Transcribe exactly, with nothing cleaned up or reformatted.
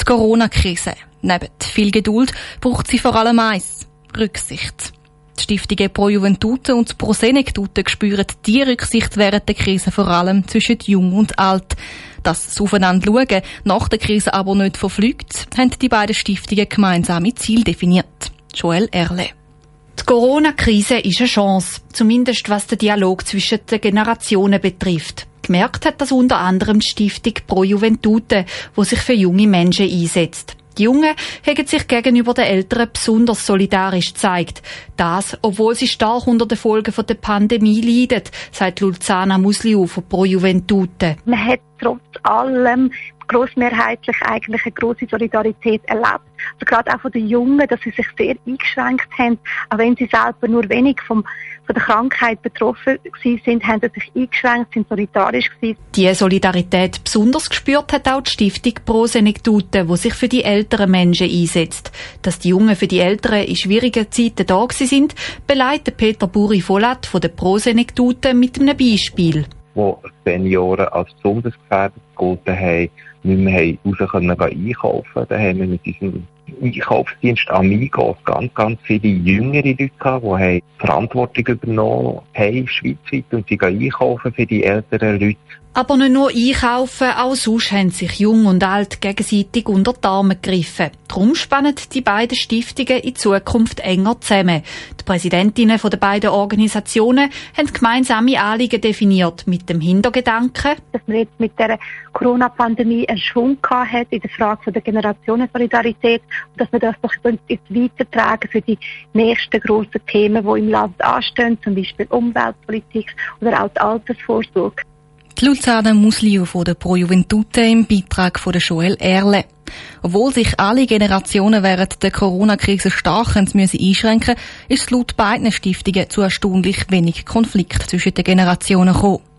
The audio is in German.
Corona-Krise. Neben viel Geduld braucht sie vor allem eins: Rücksicht. Die Stiftungen Pro Juventute und Pro Senectute spüren die Rücksicht während der Krise vor allem zwischen Jung und Alt. Dass das Aufeinander schauen nach der Krise aber nicht verflügt, haben die beiden Stiftungen gemeinsame Ziele definiert. Joel Erle. Die Corona-Krise ist eine Chance, zumindest was den Dialog zwischen den Generationen betrifft. Gemerkt hat das unter anderem die Stiftung Pro Juventute, die sich für junge Menschen einsetzt. Die Jungen haben sich gegenüber den Älteren besonders solidarisch gezeigt. Das, obwohl sie stark unter den Folgen der Pandemie leiden, sagt Luzana Musliu von Pro Juventute. Man hat trotz allem grossmehrheitlich eigentlich eine grosse Solidarität erlebt. Also gerade auch von den Jungen, dass sie sich sehr eingeschränkt haben. Auch wenn sie selber nur wenig vom, von der Krankheit betroffen sind, haben sie sich eingeschränkt, sind solidarisch gewesen. Die Solidarität besonders gespürt hat auch die Stiftung Pro Senectute, die sich für die älteren Menschen einsetzt. Dass die Jungen für die Älteren in schwierigen Zeiten da sind, beleidigt Peter Buri-Vollat von der Pro Senectute mit einem Beispiel. Wo Senioren als besonders gefährdet gegolten haben, nicht mehr raus können einkaufen. Da haben wir mit diesem Einkaufsdienst Amigos ganz, ganz viele jüngere Leute gehabt, die haben Verantwortung übernommen haben, schweizweit, und sie gehen einkaufen für die älteren Leute. Aber nicht nur einkaufen, auch sonst haben sich Jung und Alt gegenseitig unter die Arme gegriffen. Darum spannen die beiden Stiftungen in Zukunft enger zusammen. Die Präsidentinnen der beiden Organisationen haben gemeinsame Anliegen definiert, mit dem Hintergedanken, dass man jetzt mit der Corona-Pandemie einen Schwung gehabt hat in der Frage der Generationensolidarität und dass wir das doch jetzt weitertragen für die nächsten grossen Themen, die im Land anstehen, zum Beispiel Umweltpolitik oder auch die Altersvorsorge. Die Luzana Musliu von der Pro Juventute im Beitrag von der Joel Erle. Obwohl sich alle Generationen während der Corona-Krise stark müssen einschränken, ist es laut beiden Stiftungen zu erstaunlich wenig Konflikt zwischen den Generationen gekommen.